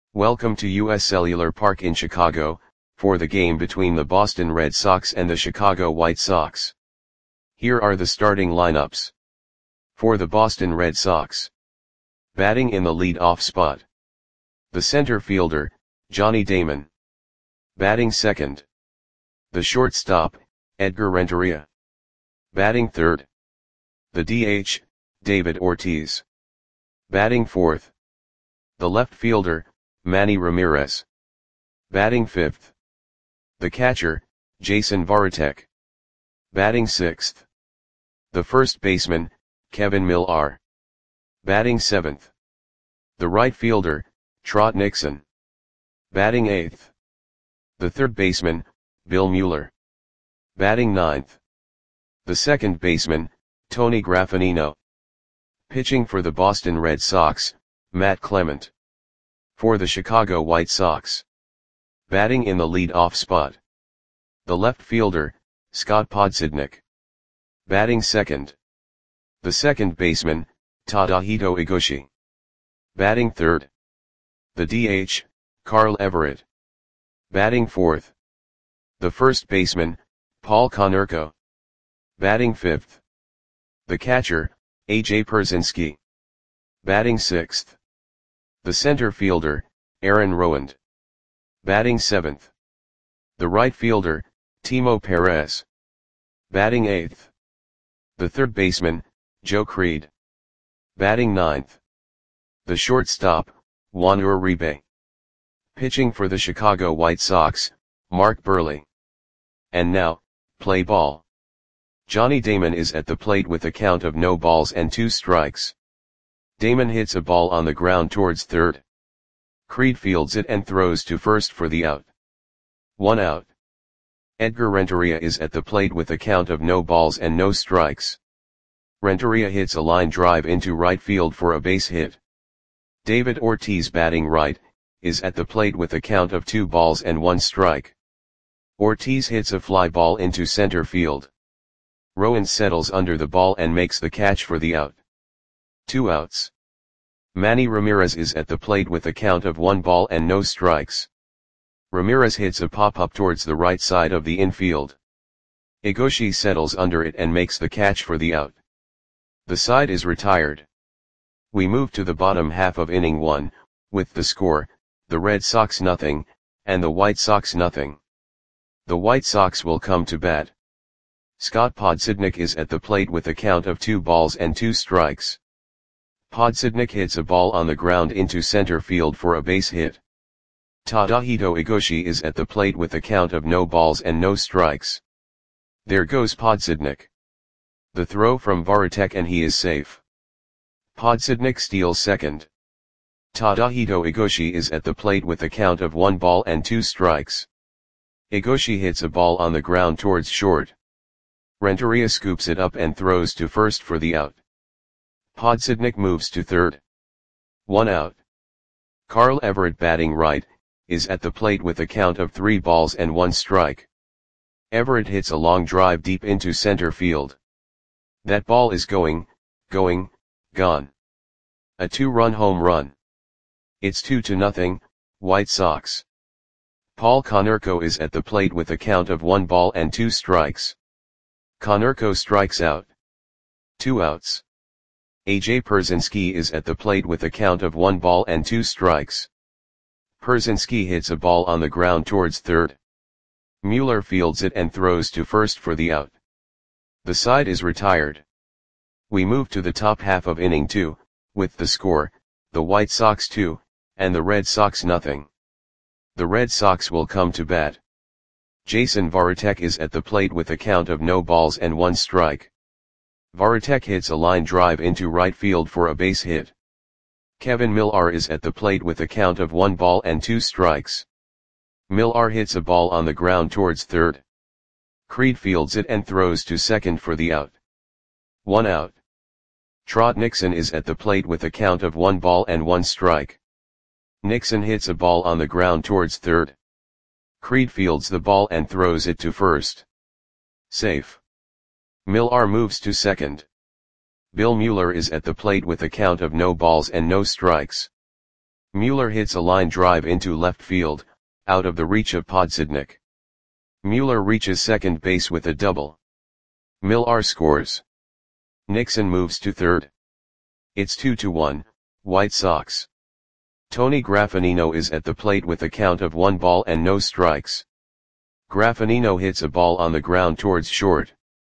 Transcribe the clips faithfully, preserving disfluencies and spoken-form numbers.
Welcome to U S Cellular Park in Chicago, for the game between the Boston Red Sox and the Chicago White Sox. Here are the starting lineups. For the Boston Red Sox. Batting in the lead-off spot. The center fielder, Johnny Damon. Batting second. The shortstop, Edgar Renteria. Batting third. The D H, David Ortiz. Batting fourth. The left fielder, Manny Ramirez. Batting fifth. The catcher, Jason Varitek. Batting sixth. The first baseman, Kevin Millar. Batting seventh. The right fielder, Trot Nixon. Batting eighth. The third baseman, Bill Mueller. Batting ninth. The second baseman, Tony Graffagnino. Pitching for the Boston Red Sox, Matt Clement. For the Chicago White Sox. Batting in the lead-off spot. The left fielder, Scott Podsednik. Batting second. The second baseman, Tadahito Iguchi. Batting third. The D H, Carl Everett. Batting fourth. The first baseman, Paul Konerko. Batting fifth. The catcher, A J Pierzynski. Batting sixth. The center fielder, Aaron Rowand. Batting seventh. The right fielder, Timo Perez. Batting eighth. The third baseman, Joe Creed. Batting ninth. The shortstop, Juan Uribe. Pitching for the Chicago White Sox, Mark Buehrle. And now, play ball. Johnny Damon is at the plate with a count of no balls and two strikes. Damon hits a ball on the ground towards third. Creed fields it and throws to first for the out. One out. Edgar Renteria is at the plate with a count of no balls and no strikes. Renteria hits a line drive into right field for a base hit. David Ortiz, batting right, is at the plate with a count of two balls and one strike. Ortiz hits a fly ball into center field. Rowand settles under the ball and makes the catch for the out. Two outs. Manny Ramirez is at the plate with a count of one ball and no strikes. Ramirez hits a pop-up towards the right side of the infield. Iguchi settles under it and makes the catch for the out. The side is retired. We move to the bottom half of inning one, with the score, the Red Sox nothing, and the White Sox nothing. The White Sox will come to bat. Scott Podsednik is at the plate with a count of two balls and two strikes. Podsednik hits a ball on the ground into center field for a base hit. Tadahito Iguchi is at the plate with a count of no balls and no strikes. There goes Podsednik. The throw from Varitek and he is safe. Podsednik steals second. Tadahito Iguchi is at the plate with a count of one ball and two strikes. Iguchi hits a ball on the ground towards short. Renteria scoops it up and throws to first for the out. Podsednik moves to third. One out. Carl Everett, batting right, is at the plate with a count of three balls and one strike. Everett hits a long drive deep into center field. That ball is going, going, gone. A two-run home run. It's two to nothing, White Sox. Paul Konerko is at the plate with a count of one ball and two strikes. Konerko strikes out. Two outs. A J Pierzynski is at the plate with a count of one ball and two strikes. Pierzynski hits a ball on the ground towards third. Mueller fields it and throws to first for the out. The side is retired. We move to the top half of inning two, with the score, the White Sox two, and the Red Sox nothing. The Red Sox will come to bat. Jason Varitek is at the plate with a count of no balls and one strike. Varitek hits a line drive into right field for a base hit. Kevin Millar is at the plate with a count of one ball and two strikes. Millar hits a ball on the ground towards third. Creed fields it and throws to second for the out. One out. Trot Nixon is at the plate with a count of one ball and one strike. Nixon hits a ball on the ground towards third. Creed fields the ball and throws it to first. Safe. Millar moves to second. Bill Mueller is at the plate with a count of no balls and no strikes. Mueller hits a line drive into left field, out of the reach of Podsednik. Mueller reaches second base with a double. Millar scores. Nixon moves to third. It's two to one, White Sox. Tony Graffinino is at the plate with a count of one ball and no strikes. Graffinino hits a ball on the ground towards short.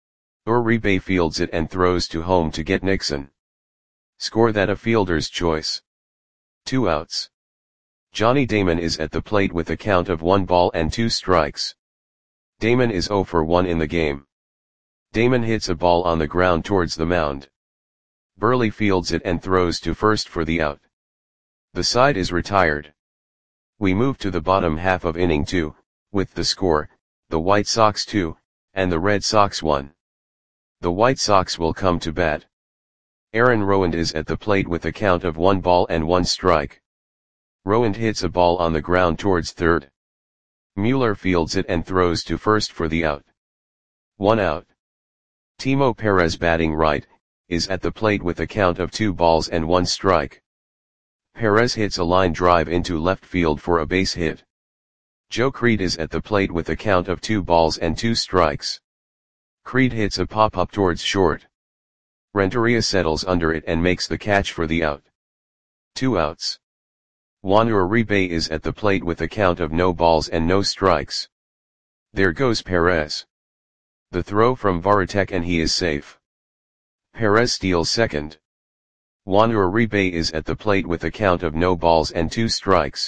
Uribe fields it and throws to home to get Nixon. Score that a fielder's choice. Two outs. Johnny Damon is at the plate with a count of one ball and two strikes. Damon is zero for one in the game. Damon hits a ball on the ground towards the mound. Burley fields it and throws to first for the out. The side is retired. We move to the bottom half of inning two, with the score, the White Sox two, and the Red Sox one. The White Sox will come to bat. Aaron Rowand is at the plate with a count of one ball and one strike. Rowand hits a ball on the ground towards third. Mueller fields it and throws to first for the out. One out. Timo Perez, batting right, is at the plate with a count of two balls and one strike. Perez hits a line drive into left field for a base hit. Joe Creed is at the plate with a count of two balls and two strikes. Creed hits a pop-up towards short. Renteria settles under it and makes the catch for the out. Two outs. Juan Uribe is at the plate with a count of no balls and no strikes. There goes Perez. The throw from Varitek and he is safe. Perez steals second. Juan Uribe is at the plate with a count of no balls and two strikes.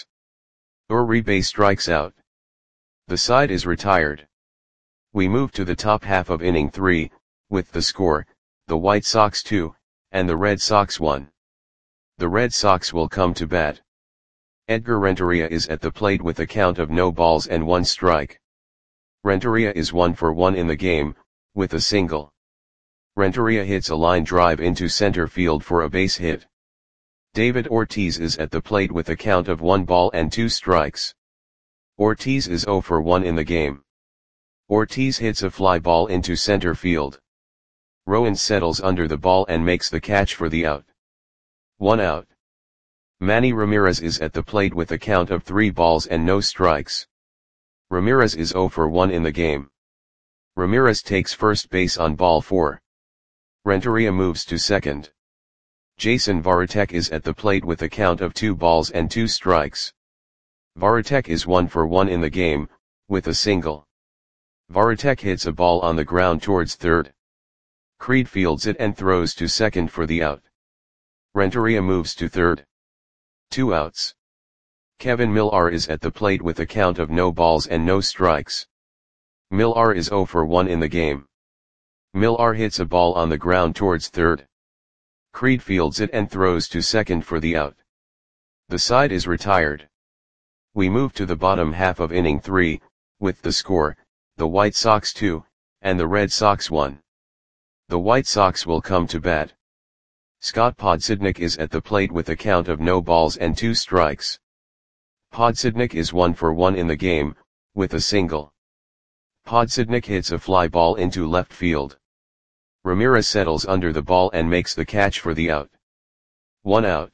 Uribe strikes out. The side is retired. We move to the top half of inning three, with the score, the White Sox two, and the Red Sox one. The Red Sox will come to bat. Edgar Renteria is at the plate with a count of no balls and one strike. Renteria is one for one in the game, with a single. Renteria hits a line drive into center field for a base hit. David Ortiz is at the plate with a count of one ball and two strikes. Ortiz is zero for one in the game. Ortiz hits a fly ball into center field. Rowand settles under the ball and makes the catch for the out. One out. Manny Ramirez is at the plate with a count of three balls and no strikes. Ramirez is zero for one in the game. Ramirez takes first base on ball four. Renteria moves to second. Jason Varitek is at the plate with a count of two balls and two strikes. Varitek is one for one in the game, with a single. Varitek hits a ball on the ground towards third. Creed fields it and throws to second for the out. Renteria moves to third. Two outs. Kevin Millar is at the plate with a count of no balls and no strikes. Millar is zero for one in the game. Millar hits a ball on the ground towards third. Creed fields it and throws to second for the out. The side is retired. We move to the bottom half of inning three, with the score, the White Sox two, and the Red Sox one. The White Sox will come to bat. Scott Podsednik is at the plate with a count of no balls and two strikes. Podsednik is one for one in the game, with a single. Podsednik hits a fly ball into left field. Ramirez settles under the ball and makes the catch for the out. One out.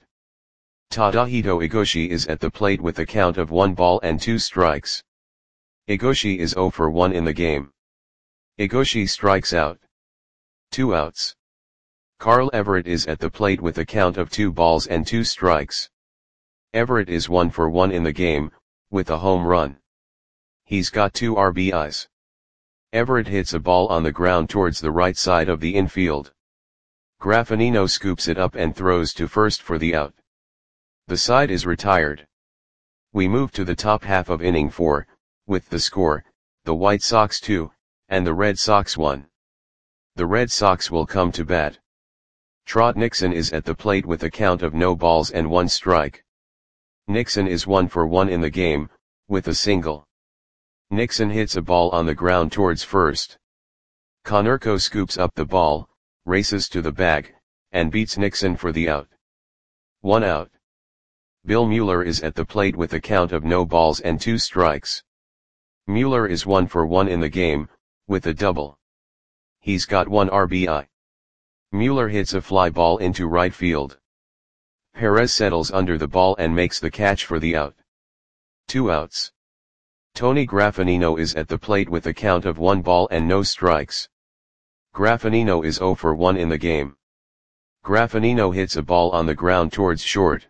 Tadahito Igoshi is at the plate with a count of one ball and two strikes. Igoshi is zero for one in the game. Igoshi strikes out. Two outs. Carl Everett is at the plate with a count of two balls and two strikes. Everett is one for one in the game, with a home run. He's got two R B Is. Everett hits a ball on the ground towards the right side of the infield. Graffinino scoops it up and throws to first for the out. The side is retired. We move to the top half of inning four, with the score, the White Sox two, and the Red Sox one. The Red Sox will come to bat. Trot Nixon is at the plate with a count of no balls and one strike. Nixon is one for one in the game, with a single. Nixon hits a ball on the ground towards first. Konerko scoops up the ball, races to the bag, and beats Nixon for the out. One out. Bill Mueller is at the plate with a count of no balls and two strikes. Mueller is one for one in the game, with a double. He's got one R B I. Mueller hits a fly ball into right field. Perez settles under the ball and makes the catch for the out. Two outs. Tony Graffinino is at the plate with a count of one ball and no strikes. Graffinino is zero for one in the game. Graffinino hits a ball on the ground towards short.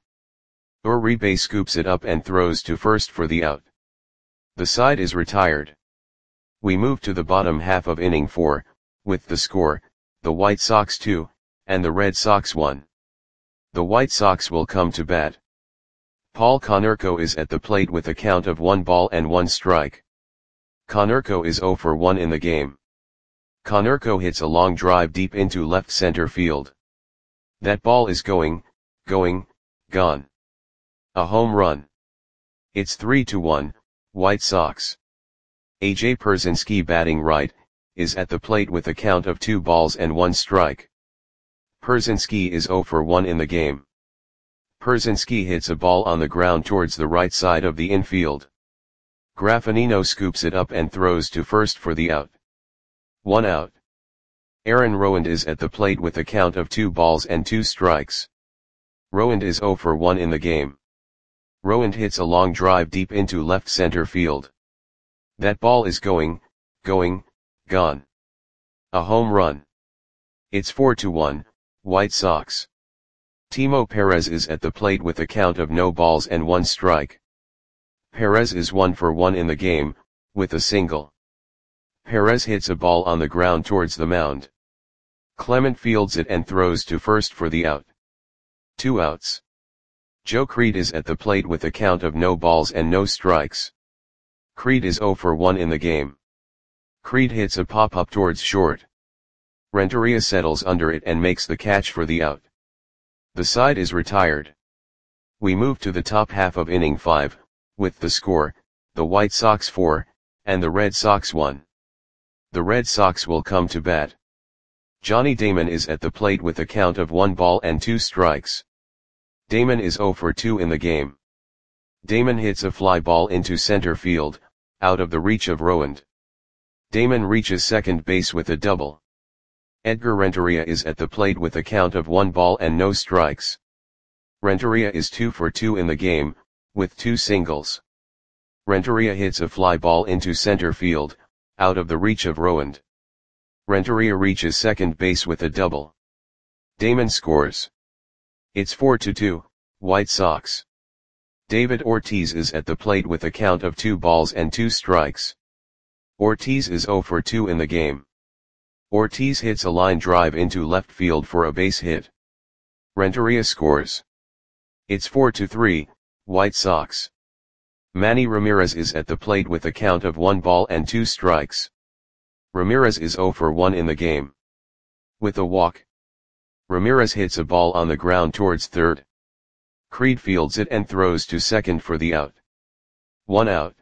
Uribe scoops it up and throws to first for the out. The side is retired. We move to the bottom half of inning four, with the score, the White Sox two, and the Red Sox one. The White Sox will come to bat. Paul Konerko is at the plate with a count of one ball and one strike. Konerko is zero for one in the game. Konerko hits a long drive deep into left center field. That ball is going, going, gone. A home run. It's three to one, White Sox. A J Pierzynski, batting right, is at the plate with a count of two balls and one strike. Pierzynski is zero for one in the game. Pierzynski hits a ball on the ground towards the right side of the infield. Graffinino scoops it up and throws to first for the out. One out. Aaron Rowand is at the plate with a count of two balls and two strikes. Rowand is zero for one in the game. Rowand hits a long drive deep into left center field. That ball is going, going, gone. A home run. It's four to one, White Sox. Timo Perez is at the plate with a count of no balls and one strike. Perez is one for one in the game, with a single. Perez hits a ball on the ground towards the mound. Clement fields it and throws to first for the out. Two outs. Joe Creed is at the plate with a count of no balls and no strikes. Creed is zero for one in the game. Creed hits a pop-up towards short. Renteria settles under it and makes the catch for the out. The side is retired. We move to the top half of inning five, with the score, the White Sox four, and the Red Sox one. The Red Sox will come to bat. Johnny Damon is at the plate with a count of one ball and two strikes. Damon is zero for two in the game. Damon hits a fly ball into center field, out of the reach of Rowand. Damon reaches second base with a double. Edgar Renteria is at the plate with a count of one ball and no strikes. Renteria is two for two in the game, with two singles. Renteria hits a fly ball into center field, out of the reach of Rowand. Renteria reaches second base with a double. Damon scores. It's four to two, White Sox. David Ortiz is at the plate with a count of two balls and two strikes. Ortiz is zero for two in the game. Ortiz hits a line drive into left field for a base hit. Renteria scores. It's four to three, White Sox. Manny Ramirez is at the plate with a count of one ball and two strikes. Ramirez is zero for one in the game. With a walk. Ramirez hits a ball on the ground towards third. Creed fields it and throws to second for the out. One out.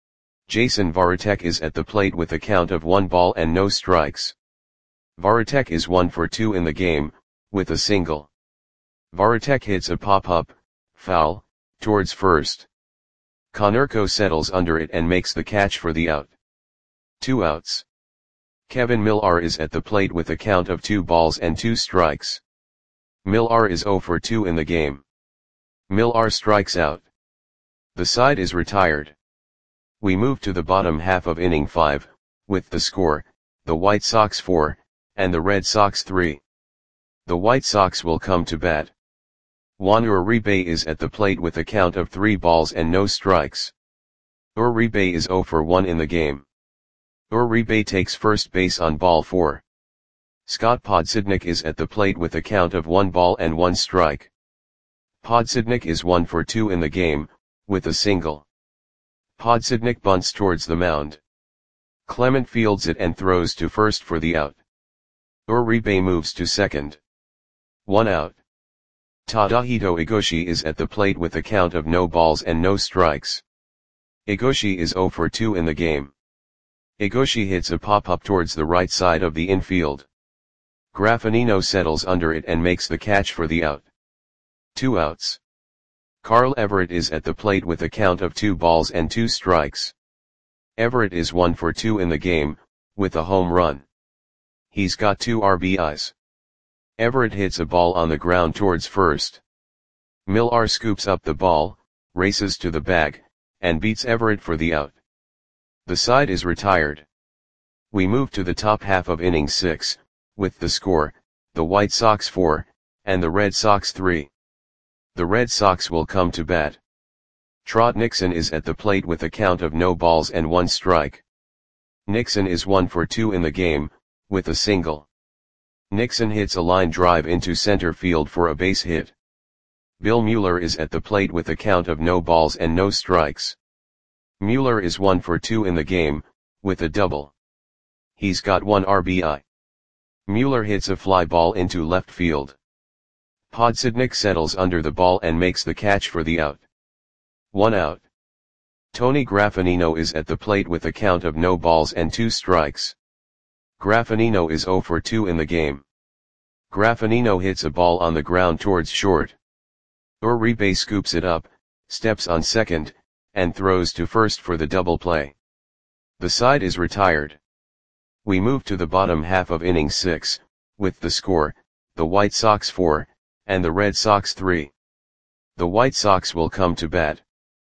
Jason Varitek is at the plate with a count of one ball and no strikes. Varitek is one for two in the game, with a single. Varitek hits a pop-up, foul, towards first. Konerko settles under it and makes the catch for the out. Two outs. Kevin Millar is at the plate with a count of two balls and two strikes. Millar is zero for two in the game. Millar strikes out. The side is retired. We move to the bottom half of inning five, with the score, the White Sox four, and the Red Sox three. The White Sox will come to bat. Juan Uribe is at the plate with a count of three balls and no strikes. Uribe is zero for one in the game. Uribe takes first base on ball four. Scott Podsednik is at the plate with a count of one ball and one strike. Podsednik is one for two in the game, with a single. Podsednik bunts towards the mound. Clement fields it and throws to first for the out. Uribe moves to second. One out. Tadahito Igoshi is at the plate with a count of no balls and no strikes. Igoshi is zero for two in the game. Igoshi hits a pop-up towards the right side of the infield. Graffinino settles under it and makes the catch for the out. Two outs. Carl Everett is at the plate with a count of two balls and two strikes. Everett is one for two in the game, with a home run. He's got two R B Is. Everett hits a ball on the ground towards first. Millar scoops up the ball, races to the bag, and beats Everett for the out. The side is retired. We move to the top half of inning six, with the score, the White Sox four, and the Red Sox three. The Red Sox will come to bat. Trot Nixon is at the plate with a count of no balls and one strike. Nixon is one for two in the game, with a single. Nixon hits a line drive into center field for a base hit. Bill Mueller is at the plate with a count of no balls and no strikes. Mueller is one for two in the game, with a double. He's got one R B I. Mueller hits a fly ball into left field. Podsednik settles under the ball and makes the catch for the out. One out. Tony Graffinino is at the plate with a count of no balls and two strikes. Graffinino is zero for two in the game. Graffinino hits a ball on the ground towards short. Uribe scoops it up, steps on second, and throws to first for the double play. The side is retired. We move to the bottom half of inning six, with the score, the White Sox four, and the Red Sox three. The White Sox will come to bat.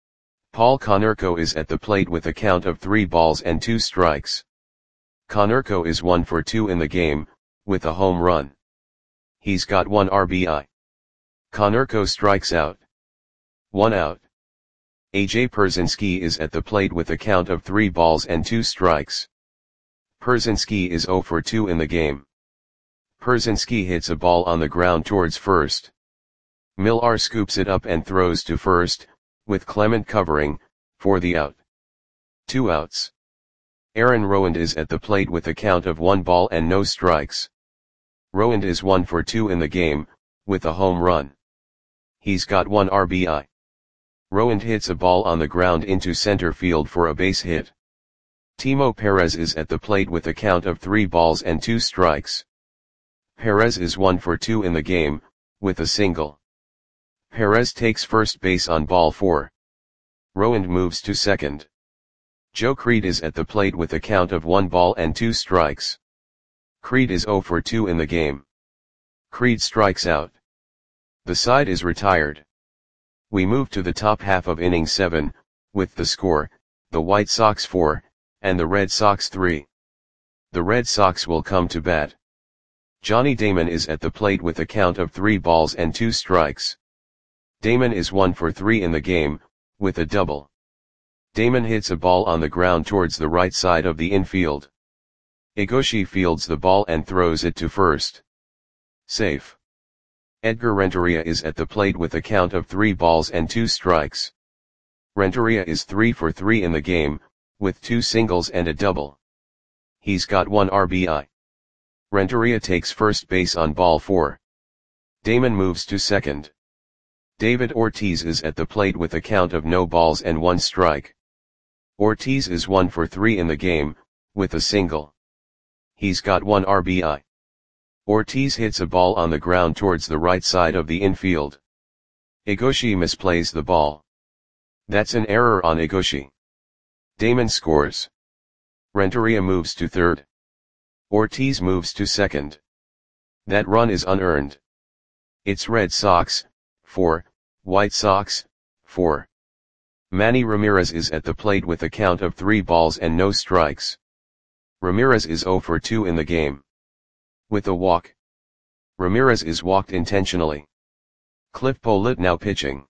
Paul Konerko is at the plate with a count of three balls and two strikes. Konerko is one for two in the game, with a home run. He's got one R B I. Konerko strikes out. One out. A J Pierzynski is at the plate with a count of three balls and two strikes. Pierzynski is zero for two in the game. Pierzynski hits a ball on the ground towards first. Millar scoops it up and throws to first, with Clement covering, for the out. Two outs. Aaron Rowand is at the plate with a count of one ball and no strikes. Rowand is one for two in the game, with a home run. He's got one R B I. Rowand hits a ball on the ground into center field for a base hit. Timo Perez is at the plate with a count of three balls and two strikes. Perez is one for two in the game, with a single. Perez takes first base on ball four. Rowand moves to second. Joe Creed is at the plate with a count of one ball and two strikes. Creed is zero for two in the game. Creed strikes out. The side is retired. We move to the top half of inning seven, with the score, the White Sox four, and the Red Sox three. The Red Sox will come to bat. Johnny Damon is at the plate with a count of three balls and two strikes. Damon is one for three in the game, with a double. Damon hits a ball on the ground towards the right side of the infield. Igoshi fields the ball and throws it to first. Safe. Edgar Renteria is at the plate with a count of three balls and two strikes. Renteria is three for three in the game, with two singles and a double. He's got one R B I. Renteria takes first base on ball four. Damon moves to second. David Ortiz is at the plate with a count of no balls and one strike. Ortiz is one for three in the game, with a single. He's got one R B I. Ortiz hits a ball on the ground towards the right side of the infield. Igoshi misplays the ball. That's an error on Igoshi. Damon scores. Renteria moves to third. Ortiz moves to second. That run is unearned. It's Red Sox, four, White Sox, four. Manny Ramirez is at the plate with a count of three balls and no strikes. Ramirez is zero for two in the game. With a walk. Ramirez is walked intentionally. Cliff Pollitt now pitching.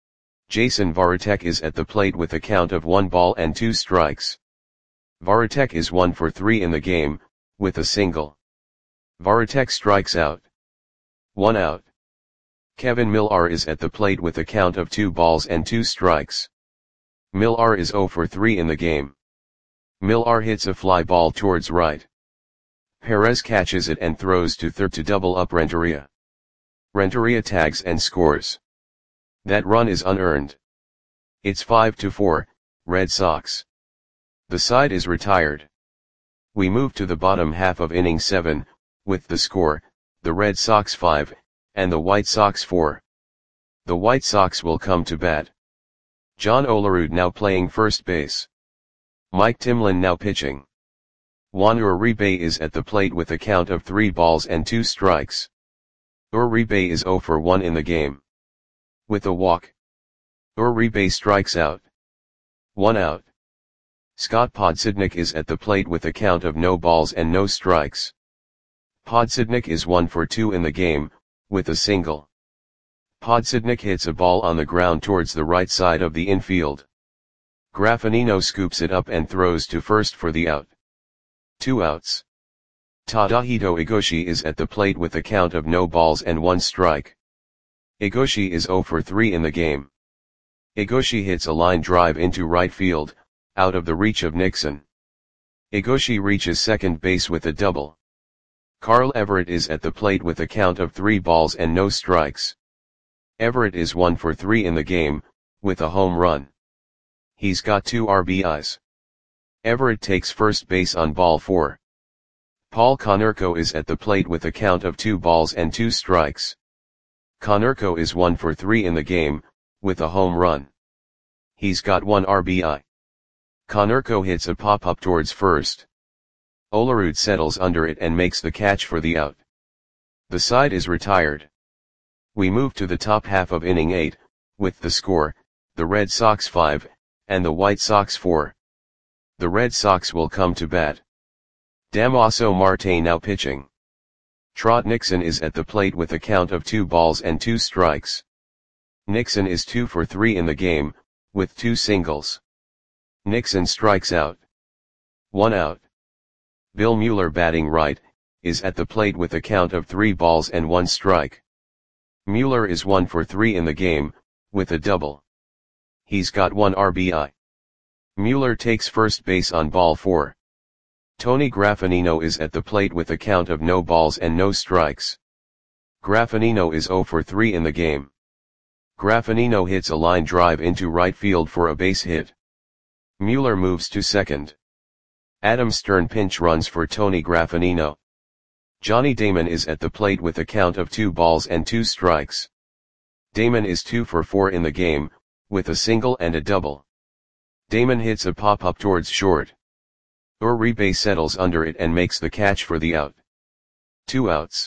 Jason Varitek is at the plate with a count of one ball and two strikes. Varitek is one for three in the game, with a single. Varitek strikes out. One out. Kevin Millar is at the plate with a count of two balls and two strikes. Millar is zero for three in the game. Millar hits a fly ball towards right. Perez catches it and throws to third to double up Renteria. Renteria tags and scores. That run is unearned. It's five to four, Red Sox. The side is retired. We move to the bottom half of inning seven, with the score, the Red Sox five, and the White Sox four. The White Sox will come to bat. John Olerud now playing first base. Mike Timlin now pitching. Juan Uribe is at the plate with a count of three balls and two strikes. Uribe is zero for one in the game. with a walk. Uribe strikes out. One out. Scott Podsednik is at the plate with a count of no balls and no strikes. Podsednik is one for two in the game, with a single. Podsednik hits a ball on the ground towards the right side of the infield. Graffinino scoops it up and throws to first for the out. Two outs. Tadahito Igoshi is at the plate with a count of no balls and one strike. Igoshi is zero for three in the game. Igoshi hits a line drive into right field, out of the reach of Nixon. Igoshi reaches second base with a double. Carl Everett is at the plate with a count of three balls and no strikes. Everett is one for three in the game, with a home run. He's got two R B Is. Everett takes first base on ball four. Paul Konerko is at the plate with a count of two balls and two strikes. Konerko is one for three in the game, with a home run. He's got one R B I. Konerko hits a pop-up towards first. Olerud settles under it and makes the catch for the out. The side is retired. We move to the top half of inning eight, with the score, the Red Sox five, and the White Sox four. The Red Sox will come to bat. Damaso Marte now pitching. Trot Nixon is at the plate with a count of two balls and two strikes. Nixon is two for three in the game, with two singles. Nixon strikes out. One out. Bill Mueller batting right, is at the plate with a count of three balls and one strike. Mueller is one for three in the game, with a double. He's got one R B I. Mueller takes first base on ball four. Tony Graffinino is at the plate with a count of no balls and no strikes. Graffinino is zero for three in the game. Graffinino hits a line drive into right field for a base hit. Mueller moves to second. Adam Stern pinch runs for Tony Graffinino. Johnny Damon is at the plate with a count of two balls and two strikes. Damon is two for four in the game, with a single and a double. Damon hits a pop-up towards short. Uribe settles under it and makes the catch for the out. Two outs.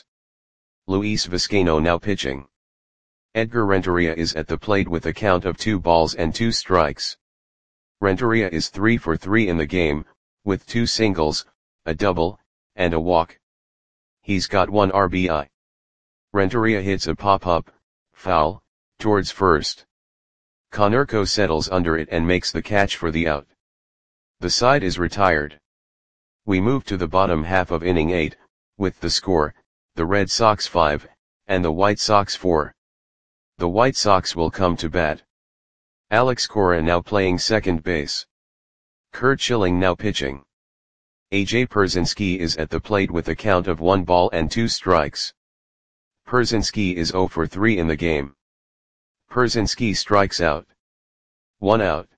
Luis Vizcaino now pitching. Edgar Renteria is at the plate with a count of two balls and two strikes. Renteria is three for three in the game, with two singles, a double, and a walk. He's got one R B I. Renteria hits a pop-up, foul, towards first. Konerko settles under it and makes the catch for the out. The side is retired. We move to the bottom half of inning eight, with the score, the Red Sox five, and the White Sox four. The White Sox will come to bat. Alex Cora now playing second base. Curt Schilling now pitching. A J Pierzynski is at the plate with a count of one ball and two strikes. Pierzynski is zero for three in the game. Pierzynski strikes out. One out.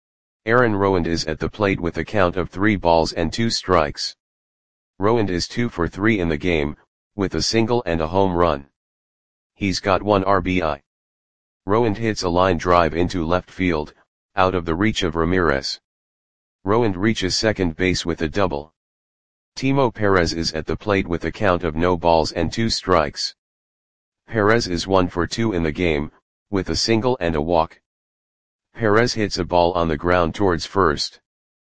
Aaron Rowand is at the plate with a count of three balls and two strikes. Rowand is two for three in the game, with a single and a home run. He's got one R B I. Rowand hits a line drive into left field, out of the reach of Ramirez. Rowand reaches second base with a double. Timo Perez is at the plate with a count of no balls and two strikes. Perez is one for two in the game, with a single and a walk. Perez hits a ball on the ground towards first.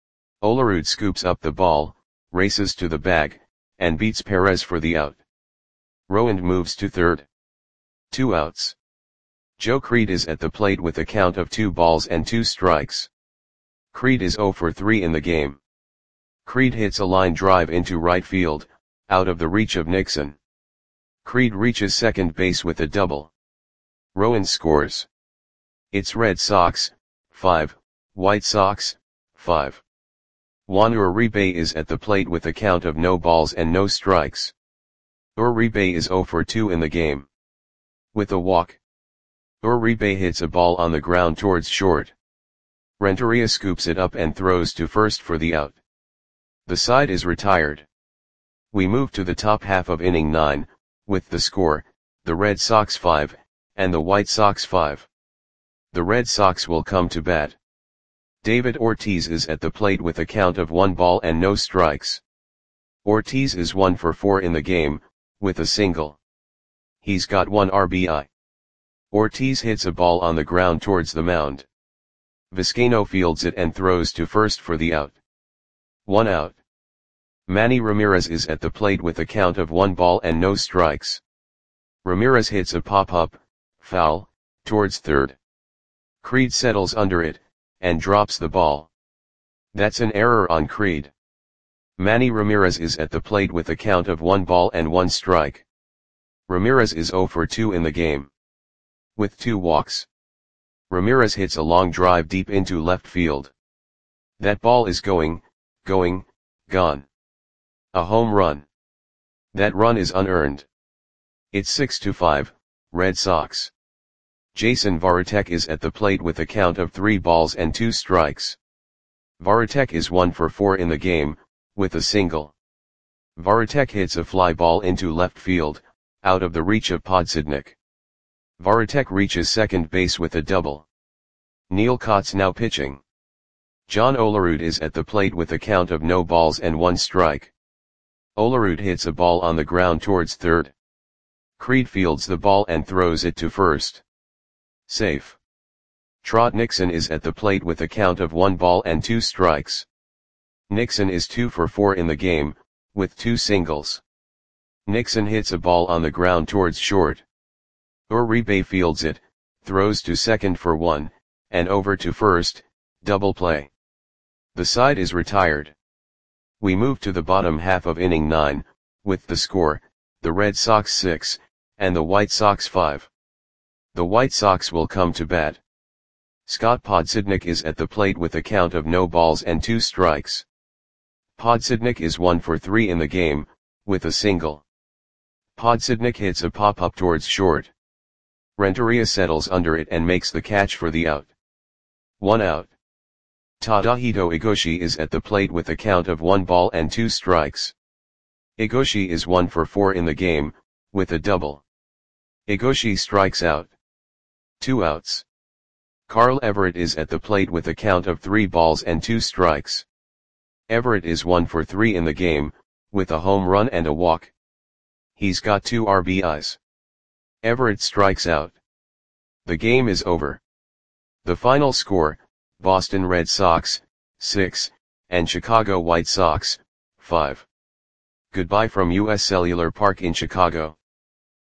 Olerud scoops up the ball, races to the bag, and beats Perez for the out. Rowand moves to third. Two outs. Joe Creed is at the plate with a count of two balls and two strikes. Creed is zero for three in the game. Creed hits a line drive into right field, out of the reach of Nixon. Creed reaches second base with a double. Rowand scores. It's Red Sox, five, White Sox, five. Juan Uribe is at the plate with a count of no balls and no strikes. Uribe is zero for two in the game. With a walk. Uribe hits a ball on the ground towards short. Renteria scoops it up and throws to first for the out. The side is retired. We move to the top half of inning nine, with the score, the Red Sox five, and the White Sox five. The Red Sox will come to bat. David Ortiz is at the plate with a count of one ball and no strikes. Ortiz is one for four in the game, with a single. He's got one R B I. Ortiz hits a ball on the ground towards the mound. Vizcaino fields it and throws to first for the out. One out. Manny Ramirez is at the plate with a count of one ball and no strikes. Ramirez hits a pop-up, foul, towards third. Creed settles under it, and drops the ball. That's an error on Creed. Manny Ramirez is at the plate with a count of one ball and one strike. Ramirez is zero for two in the game, with two walks. Ramirez hits a long drive deep into left field. That ball is going, going, gone. A home run. That run is unearned. It's six to five, Red Sox. Jason Varitek is at the plate with a count of three balls and two strikes. Varitek is one for four in the game, with a single. Varitek hits a fly ball into left field, out of the reach of Podsednik. Varitek reaches second base with a double. Neil Kotz now pitching. John Olerud is at the plate with a count of no balls and one strike. Olerud hits a ball on the ground towards third. Creed fields the ball and throws it to first. Safe. Trot Nixon is at the plate with a count of one ball and two strikes. Nixon is two for four in the game, with two singles. Nixon hits a ball on the ground towards short. Uribe fields it, throws to second for one, and over to first, double play. The side is retired. We move to the bottom half of inning nine, with the score, the Red Sox six, and the White Sox five. The White Sox will come to bat. Scott Podsednik is at the plate with a count of no balls and two strikes. Podsednik is one for three in the game, with a single. Podsednik hits a pop-up towards short. Renteria settles under it and makes the catch for the out. One out. Tadahito Igoshi is at the plate with a count of one ball and two strikes. Igoshi is one for four in the game, with a double. Igoshi strikes out. Two outs. Carl Everett is at the plate with a count of three balls and two strikes. Everett is one for three in the game, with a home run and a walk. He's got two R B Is. Everett strikes out. The game is over. The final score, Boston Red Sox, six, and Chicago White Sox, five. Goodbye from U S Cellular Park in Chicago.